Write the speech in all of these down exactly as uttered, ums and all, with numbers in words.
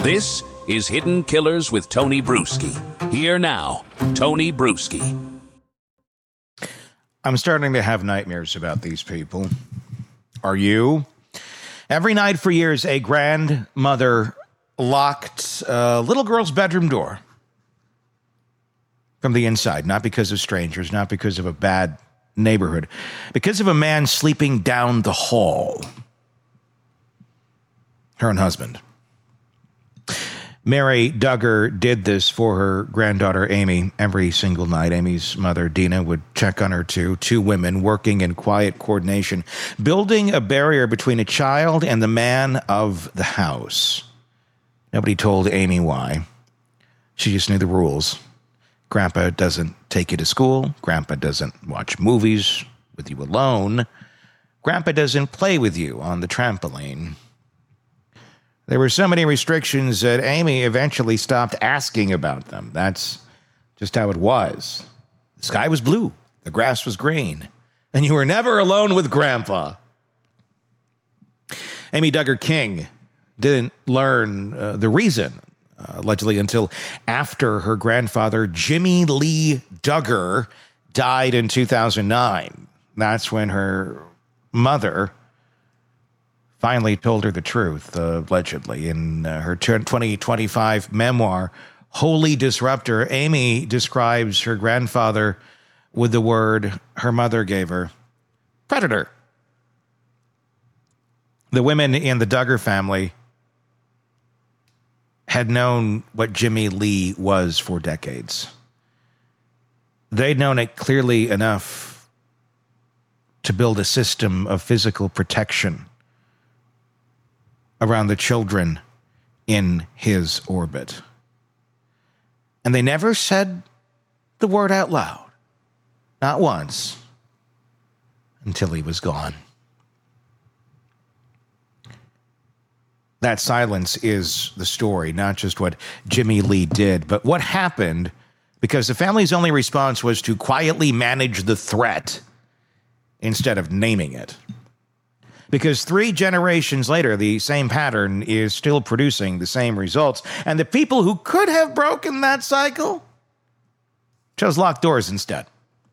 This is Hidden Killers with Tony Bruschi. Here now, Tony Bruschi. I'm starting to have nightmares about these people. Are you? Every night for years, a grandmother locked a little girl's bedroom door from the inside, not because of strangers, not because of a bad neighborhood, because of a man sleeping down the hall. Her own husband. Mary Duggar did this for her granddaughter, Amy, every single night. Amy's mother, Dina, would check on her too. Two women working in quiet coordination, building a barrier between a child and the man of the house. Nobody told Amy why. She just knew the rules. Grandpa doesn't take you to school. Grandpa doesn't watch movies with you alone. Grandpa doesn't play with you on the trampoline. There were so many restrictions that Amy eventually stopped asking about them. That's just how it was. The sky was blue. The grass was green. And you were never alone with Grandpa. Amy Duggar King didn't learn uh, the reason, uh, allegedly, until after her grandfather, Jimmy Lee Duggar, died in two thousand nine. That's when her mother finally told her the truth, uh, allegedly. In uh, her twenty twenty-five memoir, Holy Disruptor, Amy describes her grandfather with the word her mother gave her, predator. The women in the Duggar family had known what Jimmy Lee was for decades. They'd known it clearly enough to build a system of physical protection around the children in his orbit. And they never said the word out loud. Not once. Until he was gone. That silence is the story, not just what Jimmy Lee did, but what happened, because the family's only response was to quietly manage the threat instead of naming it. Because three generations later, the same pattern is still producing the same results. And the people who could have broken that cycle chose locked doors instead.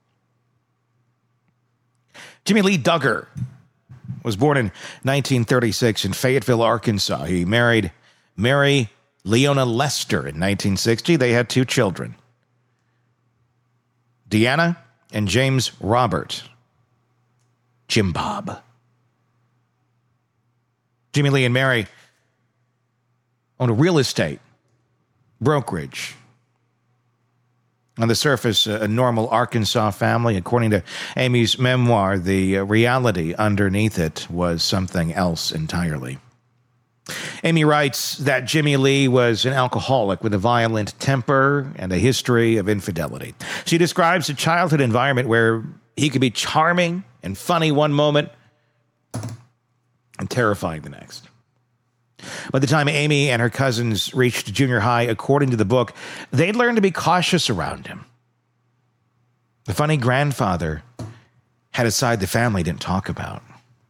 Jimmy Lee Duggar was born in nineteen thirty-six in Fayetteville, Arkansas. He married Mary Leona Lester in nineteen sixty. They had two children, Deanna and James Robert. Jim Bob. Jimmy Lee and Mary owned a real estate brokerage. On the surface, a normal Arkansas family. According to Amy's memoir, the reality underneath it was something else entirely. Amy writes that Jimmy Lee was an alcoholic with a violent temper and a history of infidelity. She describes a childhood environment where he could be charming and funny one moment and terrifying the next. By the time Amy and her cousins reached junior high, according to the book, they'd learned to be cautious around him. The funny grandfather had a side the family didn't talk about.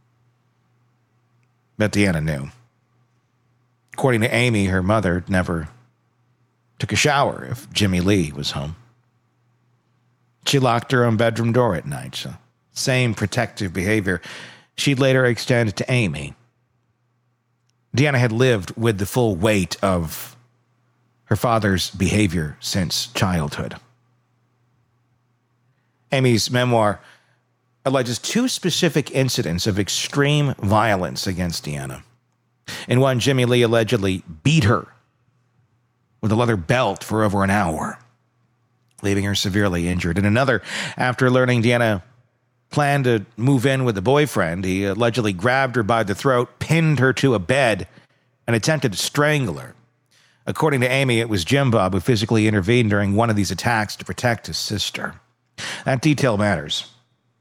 But Deanna knew. According to Amy, her mother never took a shower if Jimmy Lee was home. She locked her own bedroom door at night. So same protective behavior she'd later extend to Amy. Deanna had lived with the full weight of her father's behavior since childhood. Amy's memoir alleges two specific incidents of extreme violence against Deanna. In one, Jimmy Lee allegedly beat her with a leather belt for over an hour, leaving her severely injured. In another, after learning Deanna planned to move in with a boyfriend, he allegedly grabbed her by the throat, pinned her to a bed, and attempted to strangle her. According to Amy, it was Jim Bob who physically intervened during one of these attacks to protect his sister. That detail matters.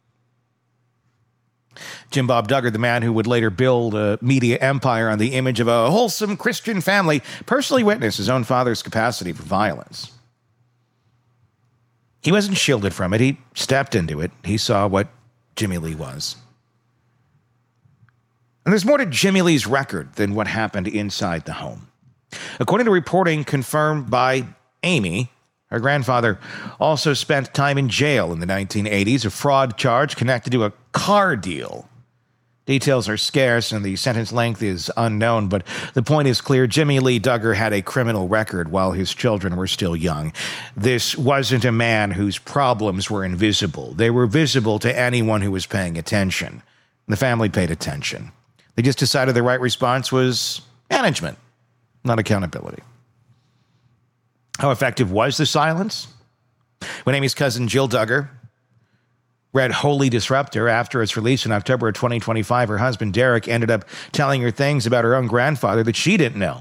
Jim Bob Duggar, the man who would later build a media empire on the image of a wholesome Christian family, personally witnessed his own father's capacity for violence. He wasn't shielded from it. He stepped into it. He saw what Jimmy Lee was. And there's more to Jimmy Lee's record than what happened inside the home. According to reporting confirmed by Amy, her grandfather also spent time in jail in the nineteen eighties, a fraud charge connected to a car deal. Details are scarce and the sentence length is unknown, but the point is clear. Jimmy Lee Duggar had a criminal record while his children were still young. This wasn't a man whose problems were invisible. They were visible to anyone who was paying attention. The family paid attention. They just decided the right response was management, not accountability. How effective was the silence? When Amy's cousin Jill Duggar read Holy Disruptor after its release in October of twenty twenty-five, her husband Derek ended up telling her things about her own grandfather that she didn't know.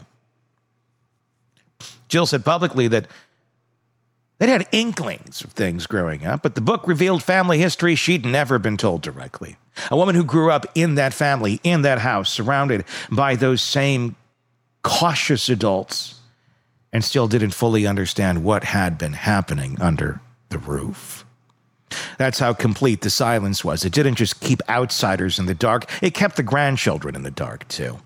Jill said publicly that they'd had inklings of things growing up, but the book revealed family history she'd never been told directly. A woman who grew up in that family, in that house, surrounded by those same cautious adults, and still didn't fully understand what had been happening under the roof. That's how complete the silence was. It didn't just keep outsiders in the dark, it kept the grandchildren in the dark, too.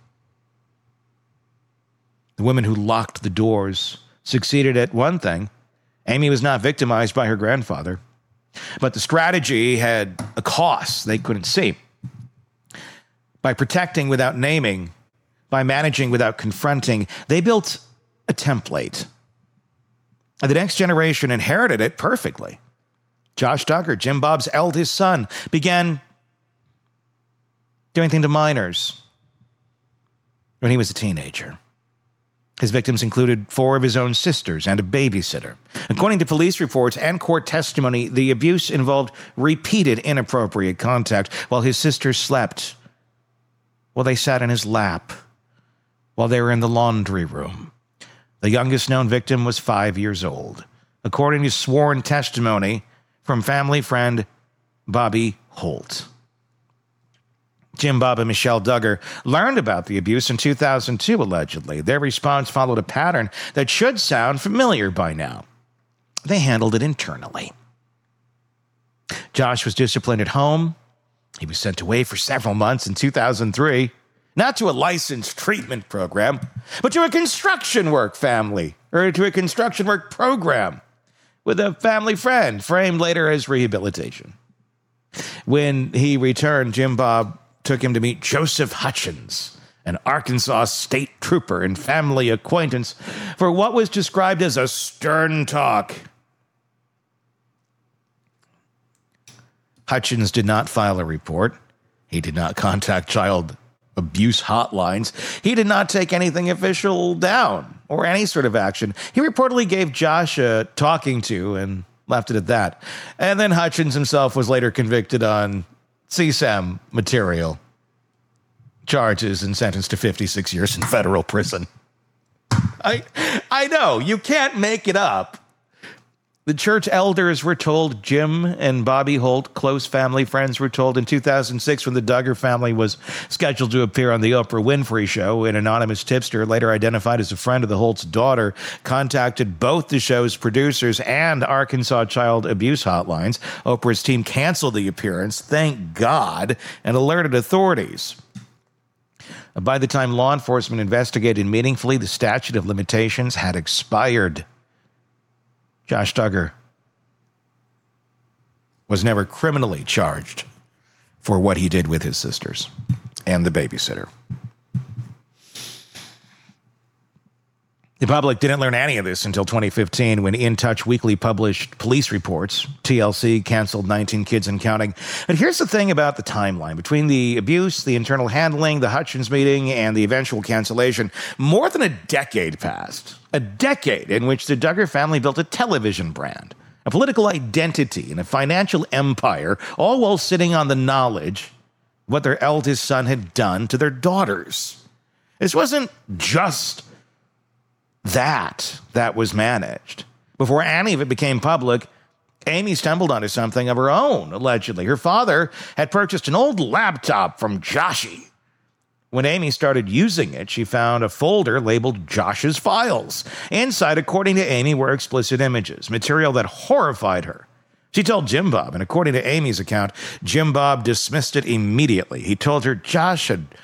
The women who locked the doors succeeded at one thing. Amy was not victimized by her grandfather, but the strategy had a cost they couldn't see. By protecting without naming, by managing without confronting, they built a template. And the next generation inherited it perfectly. Josh Duggar, Jim Bob's eldest son, began doing things to minors when he was a teenager. His victims included four of his own sisters and a babysitter. According to police reports and court testimony, the abuse involved repeated inappropriate contact while his sisters slept, while they sat in his lap, while they were in the laundry room. The youngest known victim was five years old. According to sworn testimony from family friend Bobby Holt. Jim Bob and Michelle Duggar learned about the abuse in two thousand two, allegedly. Their response followed a pattern that should sound familiar by now. They handled it internally. Josh was disciplined at home. He was sent away for several months in two thousand three, not to a licensed treatment program, but to a construction work family, or to a construction work program with a family friend, framed later as rehabilitation. When he returned, Jim Bob took him to meet Joseph Hutchins, an Arkansas state trooper and family acquaintance, for what was described as a stern talk. Hutchins did not file a report. He did not contact child abuse hotlines. He did not take anything official down or any sort of action. He reportedly gave Josh a talking to and left it at that. And then Hutchins himself was later convicted on C S A M material charges and sentenced to fifty-six years in federal prison. I, I know, you can't make it up. The church elders were told, Jim and Bobby Holt, close family friends, were told in two thousand six when the Duggar family was scheduled to appear on the Oprah Winfrey Show. An anonymous tipster, later identified as a friend of the Holt's daughter, contacted both the show's producers and Arkansas child abuse hotlines. Oprah's team canceled the appearance, thank God, and alerted authorities. By the time law enforcement investigated meaningfully, the statute of limitations had expired. Josh Duggar was never criminally charged for what he did with his sisters and the babysitter. The public didn't learn any of this until twenty fifteen when In Touch Weekly published police reports. T L C canceled nineteen kids and counting. But here's the thing about the timeline. Between the abuse, the internal handling, the Hutchins meeting, and the eventual cancellation, more than a decade passed. A decade in which the Duggar family built a television brand, a political identity, and a financial empire, all while sitting on the knowledge of what their eldest son had done to their daughters. This wasn't just that that was managed. Before any of it became public, Amy stumbled onto something of her own, allegedly. Her father had purchased an old laptop from Joshy. When Amy started using it, she found a folder labeled Josh's Files. Inside, according to Amy, were explicit images, material that horrified her. She told Jim Bob, and according to Amy's account, Jim Bob dismissed it immediately. He told her Josh had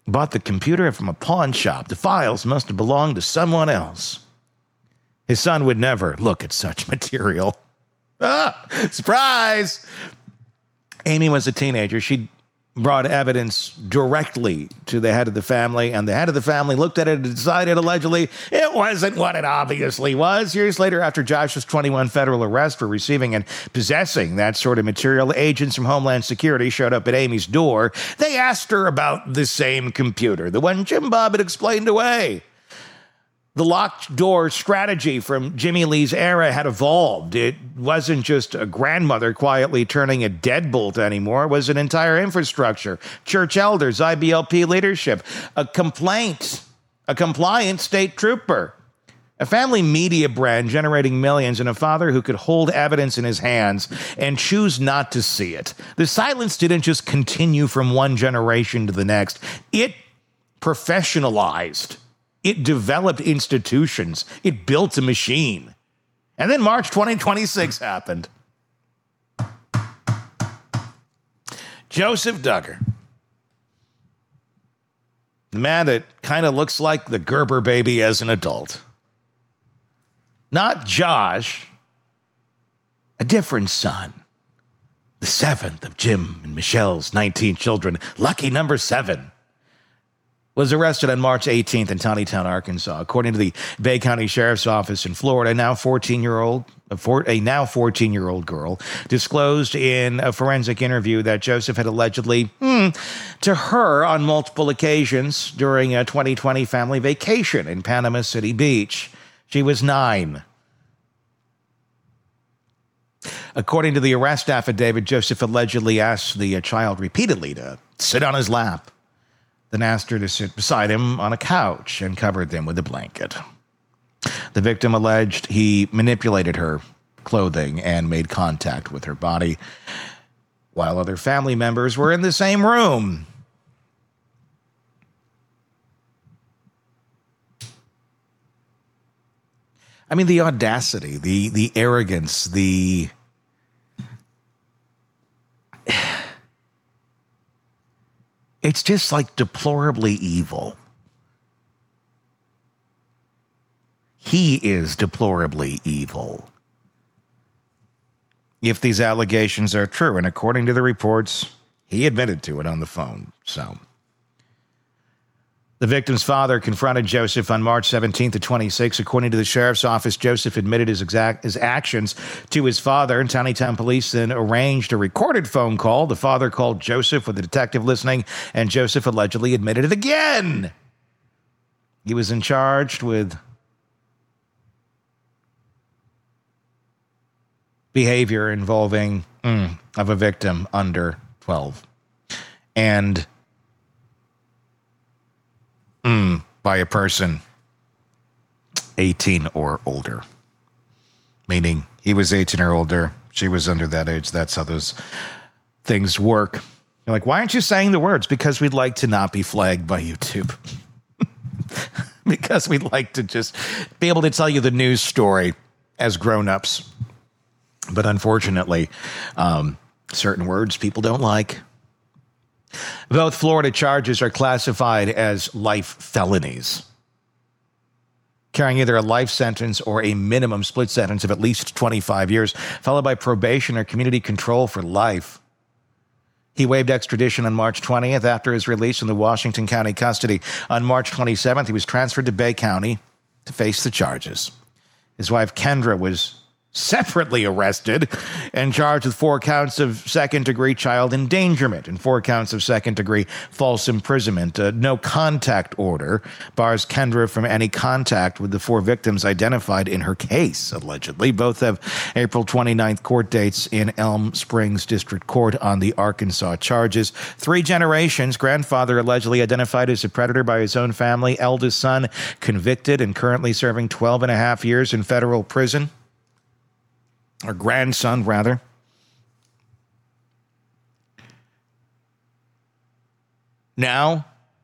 bought the computer from a pawn shop. The files must have belonged to someone else. His son would never look at such material. Ah, surprise! Amy was a teenager. She brought evidence directly to the head of the family, and the head of the family looked at it and decided allegedly it wasn't what it obviously was. Years later, after Josh's twenty-one federal arrest for receiving and possessing that sort of material, agents from Homeland Security showed up at Amy's door. They asked her about the same computer, the one Jim Bob had explained away. The locked door strategy from Jimmy Lee's era had evolved. It wasn't just a grandmother quietly turning a deadbolt anymore. It was an entire infrastructure, church elders, I B L P leadership, a complaint, a compliant state trooper, a family media brand generating millions, and a father who could hold evidence in his hands and choose not to see it. The silence didn't just continue from one generation to the next. It professionalized. It developed institutions. It built a machine. And then March twenty twenty-six happened. Joseph Duggar, the man that kind of looks like the Gerber baby as an adult. Not Josh, a different son. The seventh of Jim and Michelle's nineteen children, lucky number seven, was arrested on March eighteenth in Tawnytown, Arkansas. According to the Bay County Sheriff's Office in Florida, now fourteen-year-old, a, four, a now fourteen-year-old girl disclosed in a forensic interview that Joseph had allegedly, hmm, to her on multiple occasions during a twenty twenty family vacation in Panama City Beach. She was nine. According to the arrest affidavit, Joseph allegedly asked the child repeatedly to sit on his lap, then asked her to sit beside him on a couch and covered them with a blanket. The victim alleged he manipulated her clothing and made contact with her body while other family members were in the same room. I mean, the audacity, the the arrogance, the it's just like deplorably evil. He is deplorably evil. If these allegations are true, and according to the reports, he admitted to it on the phone. So, the victim's father confronted Joseph on March seventeenth to twenty-sixth. According to the sheriff's office, Joseph admitted his exact his actions to his father, and Tawnytown police then arranged a recorded phone call. The father called Joseph with the detective listening, and Joseph allegedly admitted it again. He was in charge with behavior involving mm, of a victim under twelve. And mm, by a person eighteen or older. Meaning he was eighteen or older, she was under that age. That's how those things work. You're like, why aren't you saying the words? Because we'd like to not be flagged by YouTube. Because we'd like to just be able to tell you the news story as grown-ups. But unfortunately, um, certain words people don't like. Both Florida charges are classified as life felonies, carrying either a life sentence or a minimum split sentence of at least twenty-five years, followed by probation or community control for life. He waived extradition on March twentieth after his release from the Washington County custody. On March twenty-seventh, he was transferred to Bay County to face the charges. His wife, Kendra, was separately arrested and charged with four counts of second-degree child endangerment and four counts of second-degree false imprisonment. A no-contact order bars Kendra from any contact with the four victims identified in her case, allegedly. Both have April twenty-ninth court dates in Elm Springs District Court on the Arkansas charges. Three generations, grandfather allegedly identified as a predator by his own family, eldest son convicted and currently serving twelve and a half years in federal prison. Or grandson, rather. Now,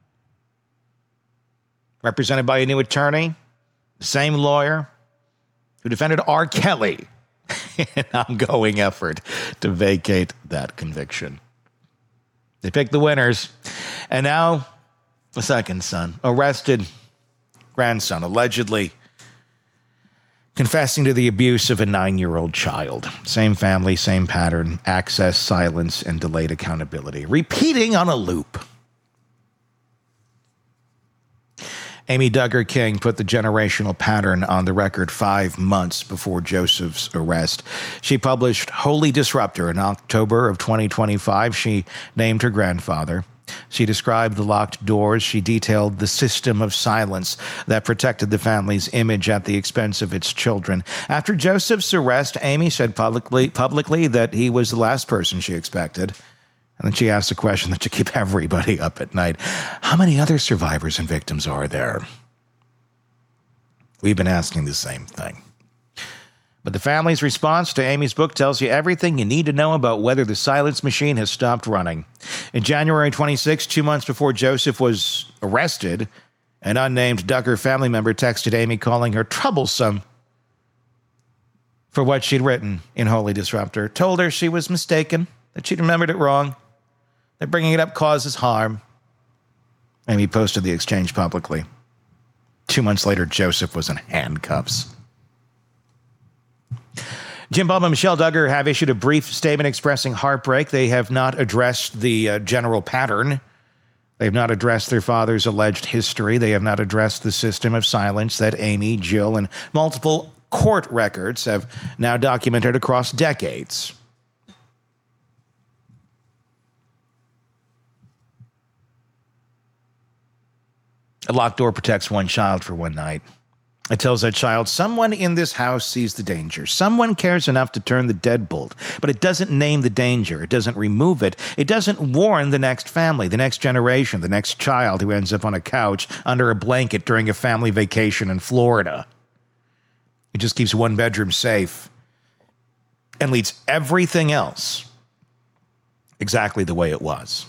represented by a new attorney, the same lawyer who defended R. Kelly in an ongoing effort to vacate that conviction. They picked the winners. And now the second son, arrested grandson, allegedly confessing to the abuse of a nine-year-old child. Same family, same pattern, access, silence, and delayed accountability. Repeating on a loop. Amy Duggar King put the generational pattern on the record five months before Joseph's arrest. She published Holy Disruptor in October of twenty twenty-five. She named her grandfather. She described the locked doors. She detailed the system of silence that protected the family's image at the expense of its children. After Joseph's arrest, Amy said publicly, publicly that he was the last person she expected. And then she asked a question that should keep everybody up at night. How many other survivors and victims are there? We've been asking the same thing. But the family's response to Amy's book tells you everything you need to know about whether the silence machine has stopped running. In January twenty-sixth, two months before Joseph was arrested, an unnamed Duggar family member texted Amy calling her troublesome for what she'd written in Holy Disruptor. Told her she was mistaken, that she'd remembered it wrong, that bringing it up causes harm. Amy posted the exchange publicly. Two months later, Joseph was in handcuffs. Jim Bob and Michelle Duggar have issued a brief statement expressing heartbreak. They have not addressed the uh, general pattern. They have not addressed their father's alleged history. They have not addressed the system of silence that Amy, Jill, and multiple court records have now documented across decades. A locked door protects one child for one night. It tells that child, someone in this house sees the danger. Someone cares enough to turn the deadbolt. But it doesn't name the danger. It doesn't remove it. It doesn't warn the next family, the next generation, the next child who ends up on a couch under a blanket during a family vacation in Florida. It just keeps one bedroom safe and leaves everything else exactly the way it was.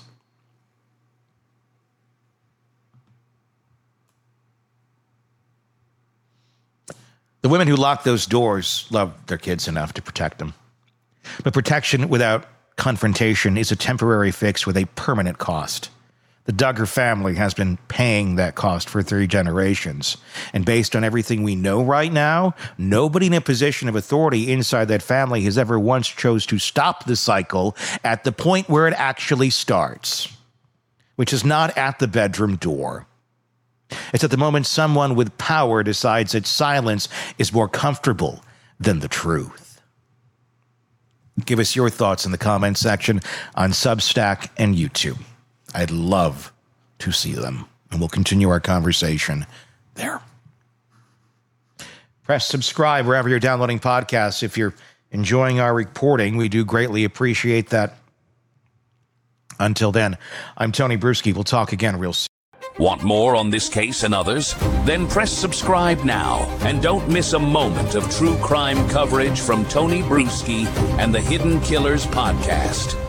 The women who lock those doors love their kids enough to protect them. But protection without confrontation is a temporary fix with a permanent cost. The Duggar family has been paying that cost for three generations. And based on everything we know right now, nobody in a position of authority inside that family has ever once chose to stop the cycle at the point where it actually starts, which is not at the bedroom door. It's at the moment someone with power decides that silence is more comfortable than the truth. Give us your thoughts in the comment section on Substack and YouTube. I'd love to see them, and we'll continue our conversation there. Press subscribe wherever you're downloading podcasts. If you're enjoying our reporting, we do greatly appreciate that. Until then, I'm Tony Bruschi. We'll talk again real soon. Want more on this case and others? Then press subscribe now and don't miss a moment of true crime coverage from Tony Bruschi and the Hidden Killers podcast.